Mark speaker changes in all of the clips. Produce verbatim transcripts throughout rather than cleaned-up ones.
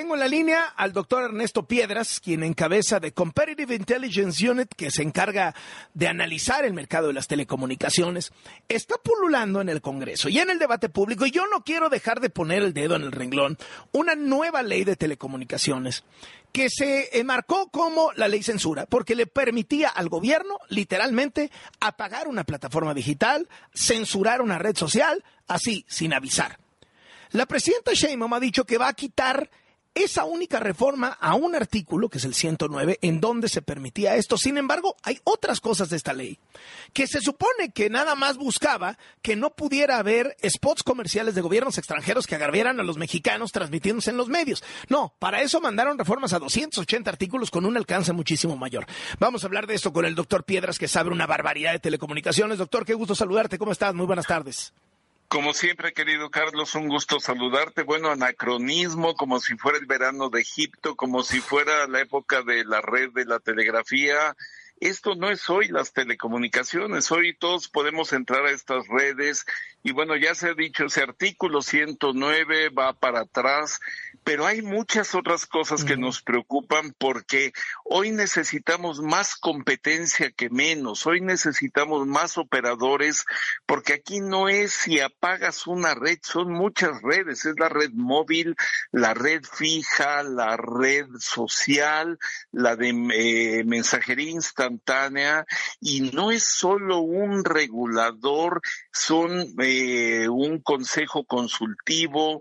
Speaker 1: Tengo en la línea al doctor Ernesto Piedras, quien encabeza de Competitive Intelligence Unit, que se encarga de analizar el mercado de las telecomunicaciones. Está pululando en el Congreso y en el debate público, y yo no quiero dejar de poner el dedo en el renglón, una nueva ley de telecomunicaciones que se enmarcó como la ley censura, porque le permitía al gobierno, literalmente, apagar una plataforma digital, censurar una red social, así, sin avisar. La presidenta Sheinbaum ha dicho que va a quitar esa única reforma a un artículo, que es el ciento nueve, en donde se permitía esto. Sin embargo, hay otras cosas de esta ley que se supone que nada más buscaba que no pudiera haber spots comerciales de gobiernos extranjeros que agravieran a los mexicanos transmitiéndose en los medios. No, para eso mandaron reformas a doscientos ochenta artículos con un alcance muchísimo mayor. Vamos a hablar de esto con el doctor Piedras, que sabe una barbaridad de telecomunicaciones. Doctor, qué gusto saludarte. ¿Cómo estás? Muy buenas tardes.
Speaker 2: Como siempre, querido Carlos, un gusto saludarte. Bueno, anacronismo, como si fuera el verano de Egipto, como si fuera la época de la red de la telegrafía. Esto no es hoy las telecomunicaciones, hoy todos podemos entrar a estas redes y bueno, ya se ha dicho, ese artículo ciento nueve va para atrás, pero hay muchas otras cosas que nos preocupan porque hoy necesitamos más competencia que menos, hoy necesitamos más operadores, porque aquí no es si apagas una red, son muchas redes, es la red móvil, la red fija, la red social, la de eh, mensajería instantánea, y no es solo un regulador, son eh, un consejo consultivo,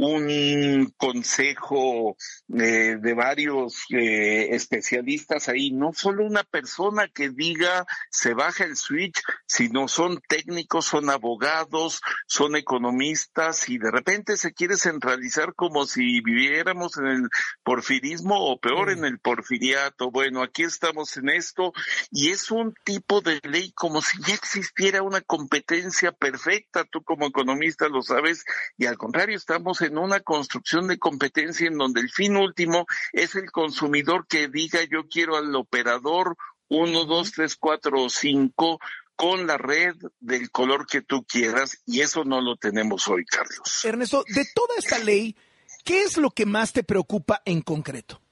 Speaker 2: un consejo eh, de varios eh, especialistas ahí, no solo una persona que diga se baja el switch, sino son técnicos, son abogados, son economistas, y de repente se quiere centralizar como si viviéramos en el porfirismo o peor en el porfiriato. Bueno, aquí estamos en esto y es un tipo de ley como si ya existiera una competencia perfecta, tú como economista lo sabes, y al contrario estamos en una construcción de competencia en donde el fin último es el consumidor que diga yo quiero al operador uno, dos, tres, cuatro o cinco con la red del color que tú quieras, y eso no lo tenemos hoy, Carlos.
Speaker 1: Ernesto, de toda esta ley, ¿qué es lo que más te preocupa en concreto?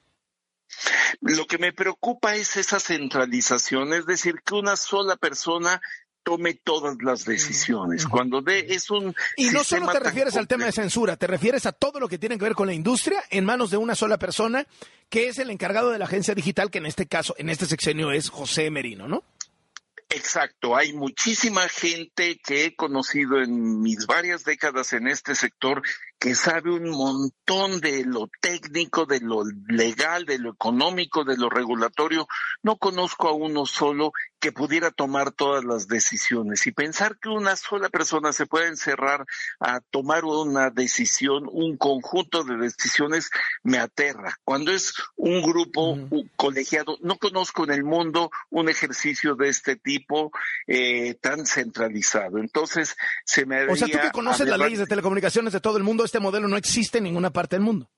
Speaker 2: Lo que me preocupa es esa centralización, es decir, que una sola persona tome todas las decisiones. Uh-huh. Cuando de, es un
Speaker 1: Y no solo te refieres al tema de censura, te refieres a todo lo que tiene que ver con la industria en manos de una sola persona, que es el encargado de la agencia digital, que en este caso, en este sexenio es José Merino, ¿no?
Speaker 2: Exacto, hay muchísima gente que he conocido en mis varias décadas en este sector que sabe un montón de lo técnico, de lo legal, de lo económico, de lo regulatorio. No conozco a uno solo que pudiera tomar todas las decisiones, y pensar que una sola persona se puede encerrar a tomar una decisión, un conjunto de decisiones, me aterra. Cuando es un grupo uh-huh. un colegiado, no conozco en el mundo un ejercicio de este tipo eh, tan centralizado. Entonces, se me haría...
Speaker 1: O sea, tú que conoces las leyes de telecomunicaciones de todo el mundo, este modelo no existe en ninguna parte del mundo.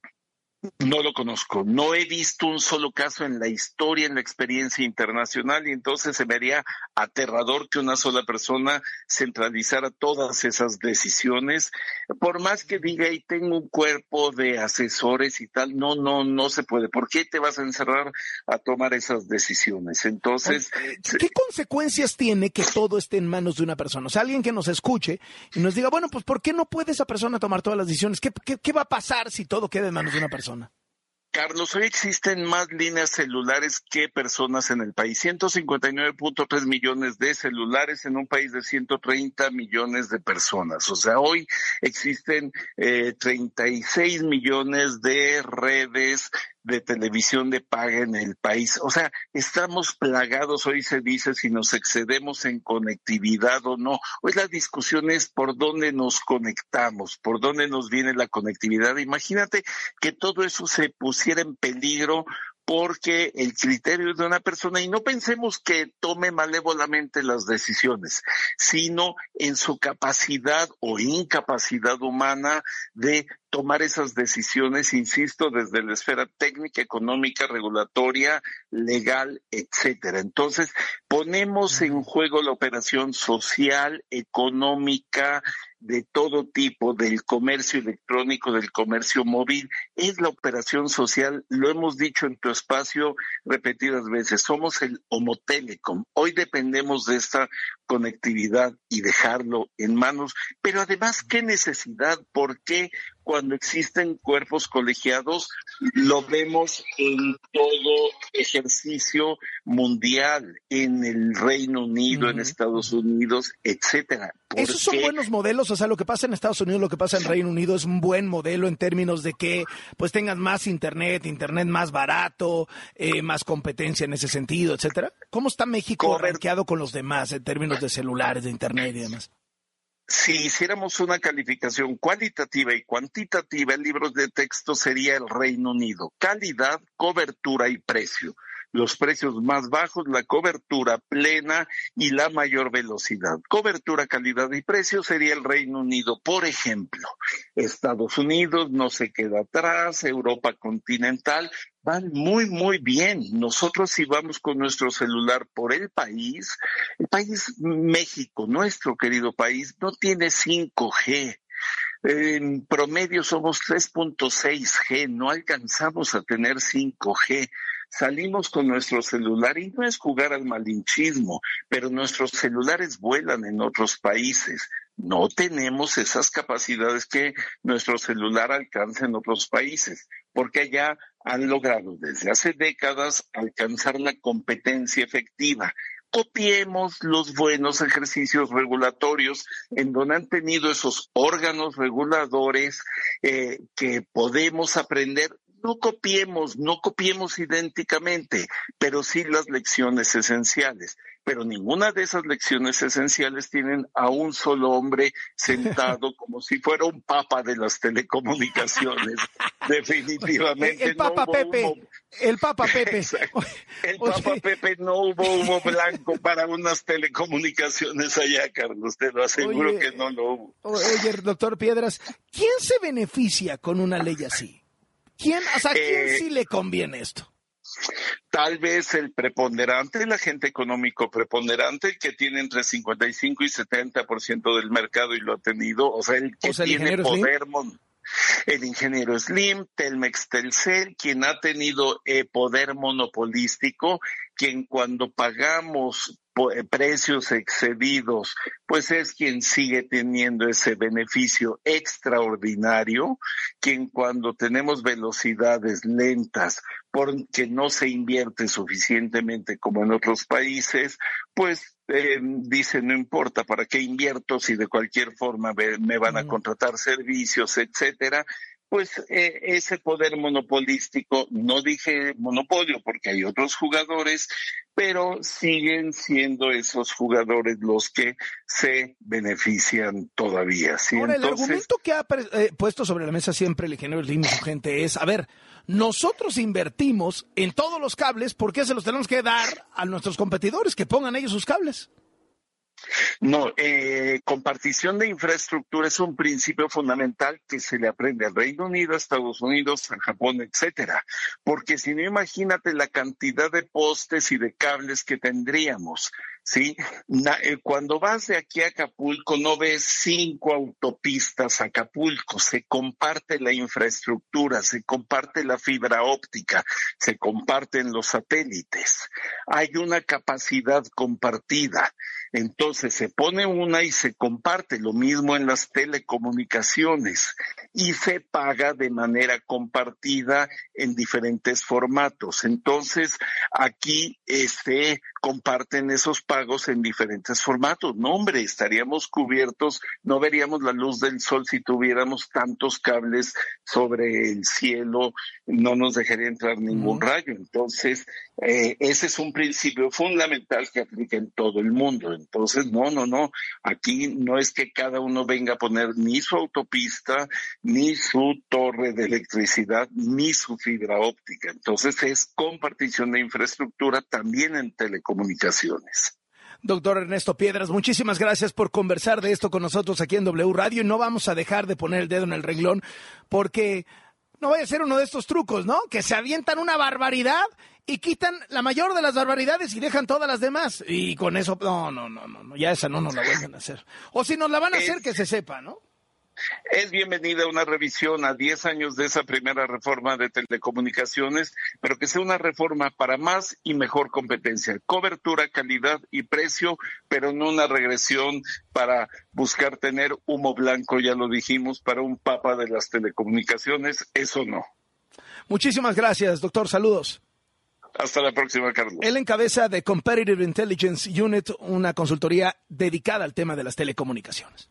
Speaker 2: No lo conozco, no he visto un solo caso en la historia, en la experiencia internacional, y entonces se me haría aterrador que una sola persona centralizara todas esas decisiones, por más que diga y tengo un cuerpo de asesores y tal, no, no, no se puede. ¿Por qué te vas a encerrar a tomar esas decisiones? Entonces,
Speaker 1: ¿qué consecuencias tiene que todo esté en manos de una persona? O sea, alguien que nos escuche y nos diga, bueno, pues ¿por qué no puede esa persona tomar todas las decisiones? ¿Qué, qué, qué va a pasar si todo queda en manos de una persona?
Speaker 2: Carlos, hoy existen más líneas celulares que personas en el país. ciento cincuenta y nueve punto tres millones de celulares en un país de ciento treinta millones de personas. O sea, hoy existen eh, treinta y seis millones de redes de televisión de paga en el país. O sea, estamos plagados, hoy se dice si nos excedemos en conectividad o no. Hoy la discusión es por dónde nos conectamos, por dónde nos viene la conectividad. Imagínate que todo eso se pusiera en peligro porque el criterio de una persona, y no pensemos que tome malévolamente las decisiones, sino en su capacidad o incapacidad humana de tomar esas decisiones, insisto, desde la esfera técnica, económica, regulatoria, legal, etcétera. Entonces, ponemos en juego la operación social, económica, de todo tipo, del comercio electrónico, del comercio móvil. Es la operación social, lo hemos dicho en tu espacio repetidas veces, somos el Homotelecom. Hoy dependemos de esta conectividad y dejarlo en manos, pero además, ¿qué necesidad? ¿Por qué cuando existen cuerpos colegiados lo vemos en todo ejercicio mundial, en el Reino Unido, uh-huh. en Estados Unidos, etcétera?
Speaker 1: Esos son buenos modelos, o sea, lo que pasa en Estados Unidos, lo que pasa en Reino Unido es un buen modelo en términos de que pues tengas más internet, internet más barato, eh, más competencia en ese sentido, etcétera. ¿Cómo está México rankeado con los demás en términos de celulares, de internet y demás?
Speaker 2: Si hiciéramos una calificación cualitativa y cuantitativa en libros de texto sería el Reino Unido. Calidad, cobertura y precio. Los precios más bajos, la cobertura plena y la mayor velocidad. Cobertura, calidad y precio sería el Reino Unido. Por ejemplo, Estados Unidos no se queda atrás, Europa continental, van muy, muy bien. Nosotros si vamos con nuestro celular por el país, el país México, nuestro querido país, no tiene cinco G. En promedio somos tres punto seis G, no alcanzamos a tener cinco G. Salimos con nuestro celular y no es jugar al malinchismo, pero nuestros celulares vuelan en otros países. No tenemos esas capacidades que nuestro celular alcanza en otros países, porque allá han logrado desde hace décadas alcanzar la competencia efectiva. Copiemos los buenos ejercicios regulatorios en donde han tenido esos órganos reguladores eh, que podemos aprender. No copiemos, no copiemos idénticamente, pero sí las lecciones esenciales. Pero ninguna de esas lecciones esenciales tienen a un solo hombre sentado como si fuera un papa de las telecomunicaciones. Definitivamente.
Speaker 1: El, el Papa
Speaker 2: no
Speaker 1: Pepe.
Speaker 2: Humo.
Speaker 1: El Papa Pepe.
Speaker 2: Exacto. El
Speaker 1: Oye.
Speaker 2: Papa Pepe, no hubo humo blanco para unas telecomunicaciones allá, Carlos. Te lo aseguro Oye, que no lo hubo.
Speaker 1: Oye, doctor Piedras, ¿quién se beneficia con una ley así? ¿Quién, o sea, ¿quién eh, sí le conviene esto?
Speaker 2: Tal vez el preponderante, el agente económico preponderante, el que tiene entre cincuenta y cinco y setenta por ciento del mercado y lo ha tenido, o sea, el que o sea, tiene el poder, mon, el ingeniero Slim, Telmex Telcel, quien ha tenido eh, poder monopolístico, quien cuando pagamos precios excedidos, pues es quien sigue teniendo ese beneficio extraordinario, quien cuando tenemos velocidades lentas, porque no se invierte suficientemente como en otros países, pues eh, dice, no importa, ¿para qué invierto si de cualquier forma me, me van a contratar servicios, etcétera? Pues eh, ese poder monopolístico, no dije monopolio porque hay otros jugadores, pero siguen siendo esos jugadores los que se benefician todavía. ¿Sí?
Speaker 1: Ahora,
Speaker 2: Entonces,
Speaker 1: el argumento que ha eh, puesto sobre la mesa siempre el ingeniero Slim y su gente es, a ver, nosotros invertimos en todos los cables, ¿por qué se los tenemos que dar a nuestros competidores que pongan ellos sus cables?
Speaker 2: No, eh, compartición de infraestructura es un principio fundamental que se le aprende al Reino Unido, a Estados Unidos, a Japón, etcétera. Porque si no, imagínate la cantidad de postes y de cables que tendríamos, ¿sí? Na, eh, cuando vas de aquí a Acapulco no ves cinco autopistas a Acapulco, se comparte la infraestructura, se comparte la fibra óptica, se comparten los satélites. Hay una capacidad compartida. Entonces se pone una y se comparte, lo mismo en las telecomunicaciones, y se paga de manera compartida en diferentes formatos. Entonces aquí se comparten esos pagos en diferentes formatos. No, hombre, estaríamos cubiertos, no veríamos la luz del sol si tuviéramos tantos cables sobre el cielo, no nos dejaría entrar ningún uh-huh. rayo. Entonces eh, ese es un principio fundamental que aplica en todo el mundo. Entonces, no, no, no, aquí no es que cada uno venga a poner ni su autopista, ni su torre de electricidad, ni su fibra óptica. Entonces, es compartición de infraestructura también en telecomunicaciones.
Speaker 1: Doctor Ernesto Piedras, muchísimas gracias por conversar de esto con nosotros aquí en W Radio, y no vamos a dejar de poner el dedo en el renglón porque no vaya a ser uno de estos trucos, ¿no? Que se avientan una barbaridad y quitan la mayor de las barbaridades y dejan todas las demás. Y con eso, no, no, no, no, ya esa no nos la vuelven a hacer. O si nos la van a hacer, que se sepa, ¿no?
Speaker 2: Es bienvenida una revisión a diez años de esa primera reforma de telecomunicaciones, pero que sea una reforma para más y mejor competencia, cobertura, calidad y precio, pero no una regresión para buscar tener humo blanco, ya lo dijimos, para un papa de las telecomunicaciones, eso no.
Speaker 1: Muchísimas gracias, doctor, saludos.
Speaker 2: Hasta la próxima, Carlos.
Speaker 1: Él encabeza The Competitive Intelligence Unit, una consultoría dedicada al tema de las telecomunicaciones.